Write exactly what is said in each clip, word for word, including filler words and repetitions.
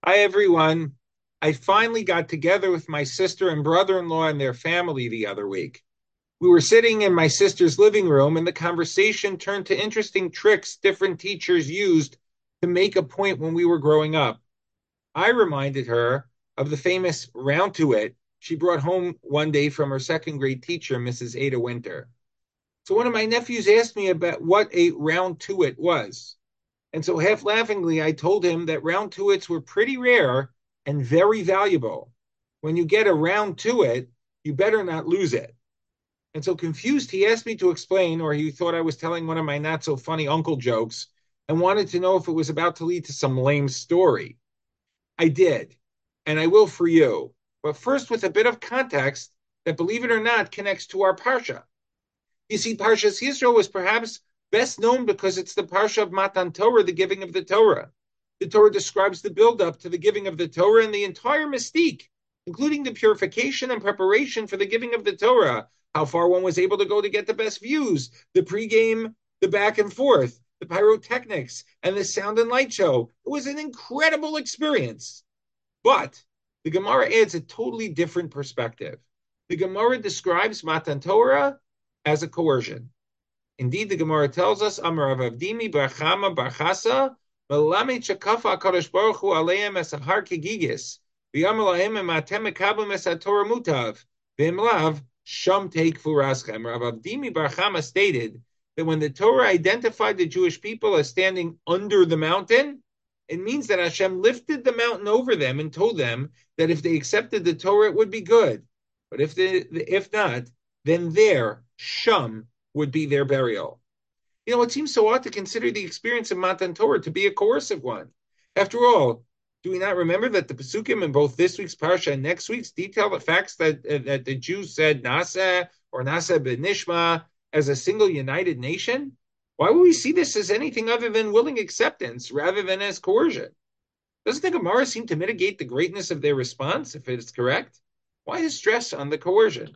Hi, everyone. I finally got together with my sister and brother-in-law and their family the other week. We were sitting in my sister's living room, and the conversation turned to interesting tricks different teachers used to make a point when we were growing up. I reminded her of the famous round to it she brought home one day from her second grade teacher, Missus Ada Winter. So one of my nephews asked me about what a round to it was. And so, half laughingly, I told him that round tuits were pretty rare and very valuable. When you get a round to it, you better not lose it. And so, confused, he asked me to explain, or he thought I was telling one of my not so funny uncle jokes and wanted to know if it was about to lead to some lame story. I did, and I will for you. But first, with a bit of context that, believe it or not, connects to our Parsha. You see, Parshas Yisro was perhaps best known because it's the Parsha of Matan Torah, the giving of the Torah. The Torah describes the build-up to the giving of the Torah and the entire mystique, including the purification and preparation for the giving of the Torah, how far one was able to go to get the best views, the pregame, the back and forth, the pyrotechnics, and the sound and light show. It was an incredible experience. But the Gemara adds a totally different perspective. The Gemara describes Matan Torah as a coercion. Indeed, the Gemara tells us, Amar Rav Avdimi Barchama Barchasa, Melamed Shakafa HaKadosh Baruch Hu Aleim Es Ahar Kegigis, V'yamar Lahem Ematem Mekabim Es HaTorah Mutav, V'im Lav Sham Teik Furaschem. Rav Avdimi Barchama stated that when the Torah identified the Jewish people as standing under the mountain, it means that Hashem lifted the mountain over them and told them that if they accepted the Torah, it would be good. But if they, if not, then there, Sham, would be their burial. You know, it seems so odd to consider the experience of Matan Torah to be a coercive one. After all, do we not remember that the Pesukim in both this week's Parsha and next week's detail the facts that, uh, that the Jews said Nasa or Nasa B'nishma as a single united nation? Why would we see this as anything other than willing acceptance rather than as coercion? Doesn't the Gemara seem to mitigate the greatness of their response, if it is correct? Why the stress on the coercion?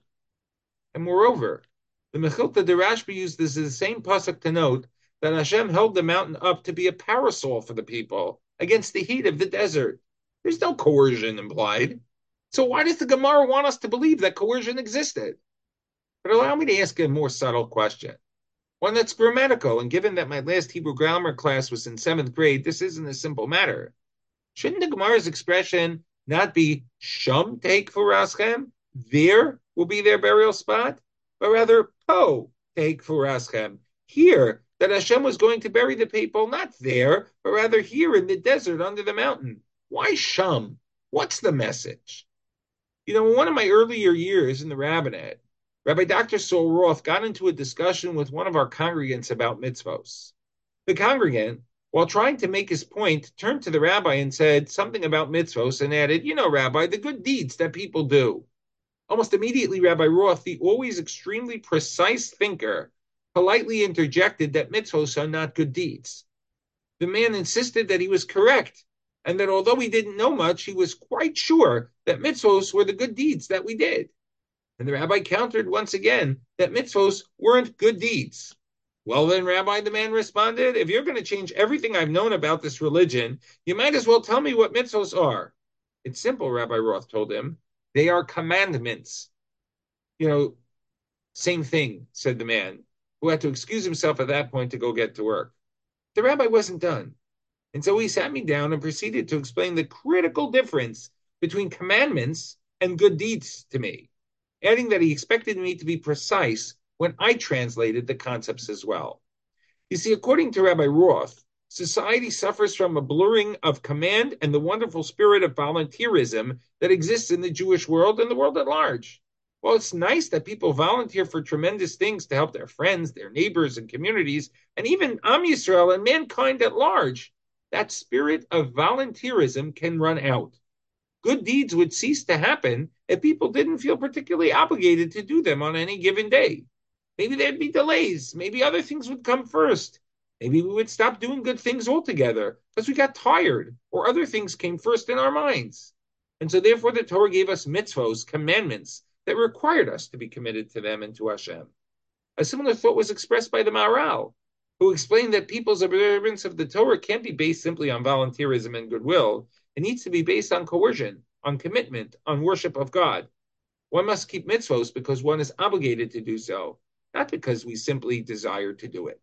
And moreover, the Mechilta de Rashbi used this as the same pasuk to note that Hashem held the mountain up to be a parasol for the people against the heat of the desert. There's no coercion implied. So why does the Gemara want us to believe that coercion existed? But allow me to ask a more subtle question, one that's grammatical, and given that my last Hebrew grammar class was in seventh grade, this isn't a simple matter. Shouldn't the Gemara's expression not be Sham Teik Furaschem, there will be their burial spot, but rather Po Teik Furaschem, here, that Hashem was going to bury the people not there, but rather here in the desert under the mountain? Why Sham? What's the message? You know, in one of my earlier years in the rabbinate, Rabbi Doctor Saul Roth got into a discussion with one of our congregants about mitzvos. The congregant, while trying to make his point, turned to the rabbi and said something about mitzvos and added, you know, Rabbi, the good deeds that people do. Almost immediately, Rabbi Roth, the always extremely precise thinker, politely interjected that mitzvos are not good deeds. The man insisted that he was correct, and that although he didn't know much, he was quite sure that mitzvos were the good deeds that we did. And the rabbi countered once again that mitzvos weren't good deeds. Well then, Rabbi, the man responded, if you're going to change everything I've known about this religion, you might as well tell me what mitzvos are. It's simple, Rabbi Roth told him. They are commandments. You know, same thing, said the man, who had to excuse himself at that point to go get to work. The rabbi wasn't done. And so he sat me down and proceeded to explain the critical difference between commandments and good deeds to me, adding that he expected me to be precise when I translated the concepts as well. You see, according to Rabbi Roth, society suffers from a blurring of command and the wonderful spirit of volunteerism that exists in the Jewish world and the world at large. Well, it's nice that people volunteer for tremendous things to help their friends, their neighbors and communities, and even Am Yisrael and mankind at large. That spirit of volunteerism can run out. Good deeds would cease to happen if people didn't feel particularly obligated to do them on any given day. Maybe there'd be delays. Maybe other things would come first. Maybe we would stop doing good things altogether because we got tired or other things came first in our minds. And so therefore the Torah gave us mitzvos, commandments, that required us to be committed to them and to Hashem. A similar thought was expressed by the Maharal, who explained that people's observance of the Torah can't be based simply on volunteerism and goodwill. It needs to be based on coercion, on commitment, on worship of God. One must keep mitzvos because one is obligated to do so, not because we simply desire to do it.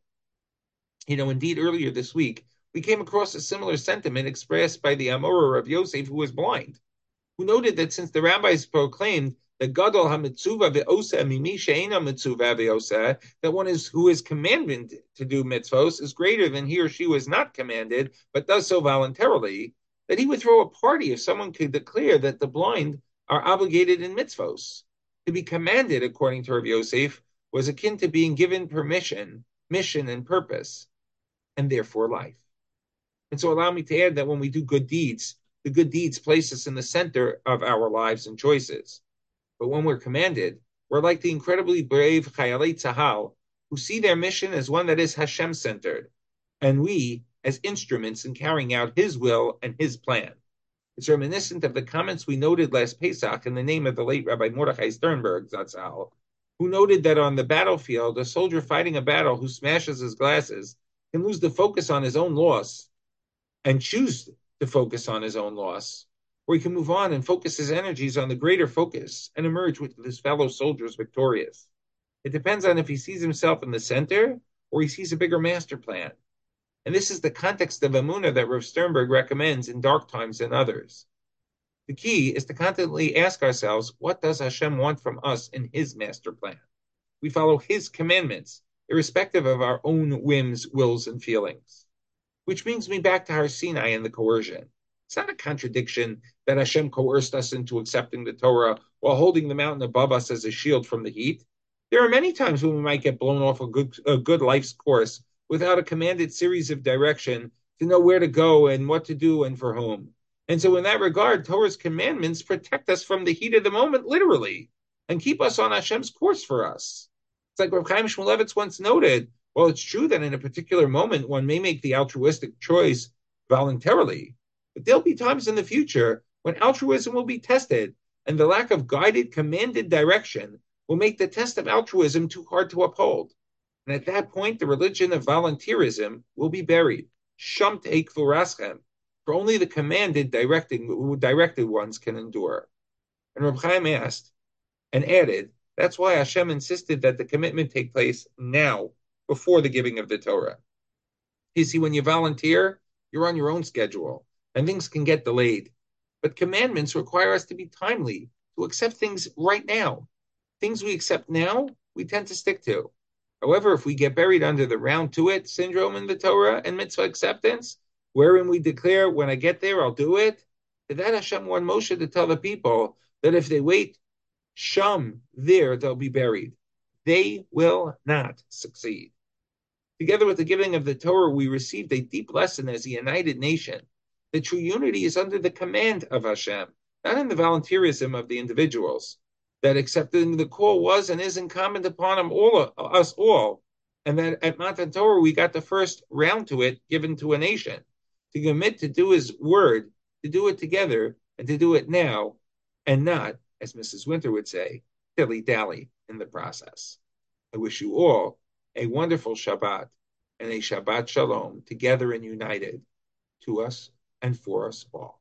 You know, indeed, earlier this week, we came across a similar sentiment expressed by the Amorer of Yosef, who was blind, who noted that since the rabbis proclaimed that Gadol HaMitzuva ve'osa mimi she'ena mitzuva ve'osa, that one is who is commanded to do mitzvos is greater than he or she was not commanded, but does so voluntarily, that he would throw a party if someone could declare that the blind are obligated in mitzvos. To be commanded, according to Rav Yosef, was akin to being given permission, mission, and purpose, and therefore life. And so allow me to add that when we do good deeds, the good deeds place us in the center of our lives and choices. But when we're commanded, we're like the incredibly brave Chayalei Tzahal, who see their mission as one that is Hashem-centered, and we as instruments in carrying out His will and His plan. It's reminiscent of the comments we noted last Pesach in the name of the late Rabbi Mordechai Sternberg, Zatzal, who noted that on the battlefield, a soldier fighting a battle who smashes his glasses can lose the focus on his own loss and choose to focus on his own loss, or he can move on and focus his energies on the greater focus and emerge with his fellow soldiers victorious. It depends on if he sees himself in the center or he sees a bigger master plan. And this is the context of Emunah that Rav Sternberg recommends in dark times and others. The key is to constantly ask ourselves, what does Hashem want from us in His master plan? We follow His commandments, irrespective of our own whims, wills, and feelings. Which brings me back to Har Sinai and the coercion. It's not a contradiction that Hashem coerced us into accepting the Torah while holding the mountain above us as a shield from the heat. There are many times when we might get blown off a good, a good life's course without a commanded series of direction to know where to go and what to do and for whom. And so in that regard, Torah's commandments protect us from the heat of the moment, literally, and keep us on Hashem's course for us. It's like Rav Chaim Shmulevitz once noted, well, it's true that in a particular moment one may make the altruistic choice voluntarily, but there'll be times in the future when altruism will be tested, and the lack of guided, commanded direction will make the test of altruism too hard to uphold. And at that point, the religion of volunteerism will be buried. Sham teik v'raschem, for only the commanded, directing, directed ones can endure. And Reb Chaim asked and added, that's why Hashem insisted that the commitment take place now, before the giving of the Torah. You see, when you volunteer, you're on your own schedule, and things can get delayed. But commandments require us to be timely, to accept things right now. Things we accept now, we tend to stick to. However, if we get buried under the round to it syndrome in the Torah and mitzvah acceptance, wherein we declare, when I get there, I'll do it, that Hashem wanted Moshe to tell the people that if they wait, sham, there they'll be buried. They will not succeed. Together with the giving of the Torah, we received a deep lesson as a united nation. The true unity is under the command of Hashem, not in the volunteerism of the individuals. That accepting the call was and is incumbent upon them all, us all, and that at Matan Torah we got the first round to it given to a nation, to commit to do His word, to do it together, and to do it now, and not, as Missus Winter would say, dilly-dally in the process. I wish you all a wonderful Shabbat and a Shabbat Shalom, together and united, to us and for us all.